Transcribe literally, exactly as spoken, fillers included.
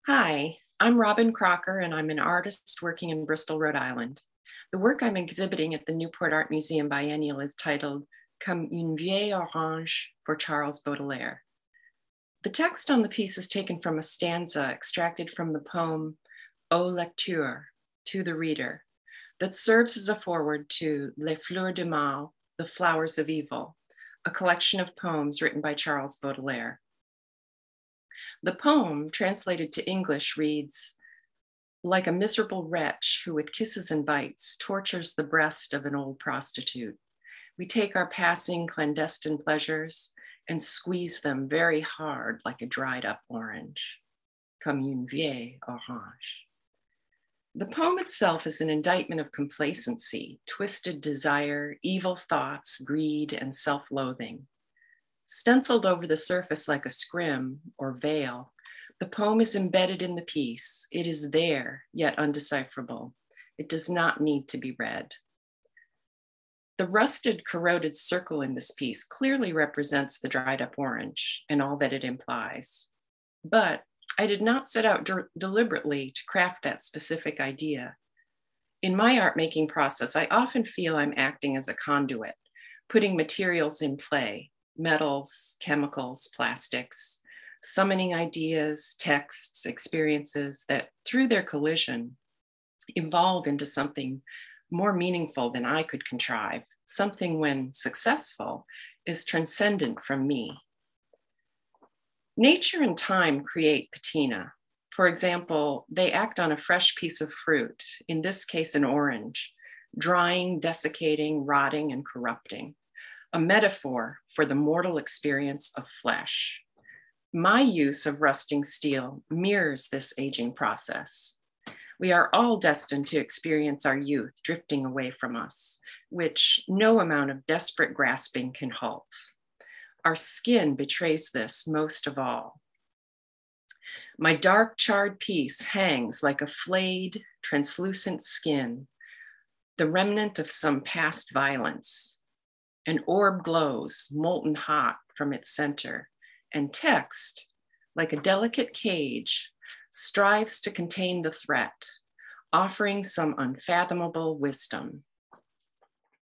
Hi, I'm Robin Crocker, and I'm an artist working in Bristol, Rhode Island. The work I'm exhibiting at the Newport Art Museum Biennial is titled Comme une vieille orange for Charles Baudelaire. The text on the piece is taken from a stanza extracted from the poem Au lecteur, to the reader, that serves as a foreword to Les Fleurs du Mal, The Flowers of Evil, a collection of poems written by Charles Baudelaire. The poem, translated to English, reads, like a miserable wretch who with kisses and bites tortures the breast of an old prostitute. We take our passing clandestine pleasures and squeeze them very hard like a dried up orange, comme une vieille orange. The poem itself is an indictment of complacency, twisted desire, evil thoughts, greed, and self-loathing. Stenciled over the surface like a scrim or veil, the poem is embedded in the piece. It is there, yet undecipherable. It does not need to be read. The rusted, corroded circle in this piece clearly represents the dried up orange and all that it implies. But I did not set out de- deliberately to craft that specific idea. In my art making process, I often feel I'm acting as a conduit, putting materials in play, metals, chemicals, plastics, summoning ideas, texts, experiences that through their collision evolve into something more meaningful than I could contrive, something when successful is transcendent from me. Nature and time create patina. For example, they act on a fresh piece of fruit, in this case an orange, drying, desiccating, rotting, and corrupting, a metaphor for the mortal experience of flesh. My use of rusting steel mirrors this aging process. We are all destined to experience our youth drifting away from us, which no amount of desperate grasping can halt. Our skin betrays this most of all. My dark charred piece hangs like a flayed, translucent skin, the remnant of some past violence. An orb glows, molten hot from its center, and text, like a delicate cage, strives to contain the threat, offering some unfathomable wisdom.